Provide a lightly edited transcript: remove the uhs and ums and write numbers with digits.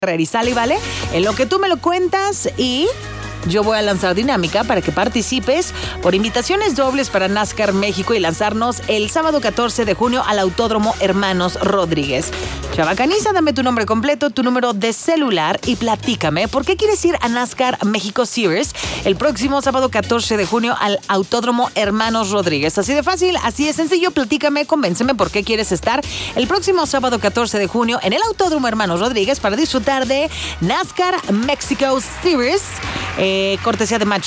y sale y vale, en lo que tú me lo cuentas y yo voy a lanzar dinámica para que participes por invitaciones dobles para NASCAR México y lanzarnos el sábado 14 de junio al Autódromo Hermanos Rodríguez. Chavacaniza, dame tu nombre completo, tu número de celular y platícame por qué quieres ir a NASCAR México Series el próximo sábado 14 de junio al Autódromo Hermanos Rodríguez. Así de fácil, así de sencillo, platícame, convénceme por qué quieres estar el próximo sábado 14 de junio en el Autódromo Hermanos Rodríguez para disfrutar de NASCAR Mexico Series. Cortesía de Match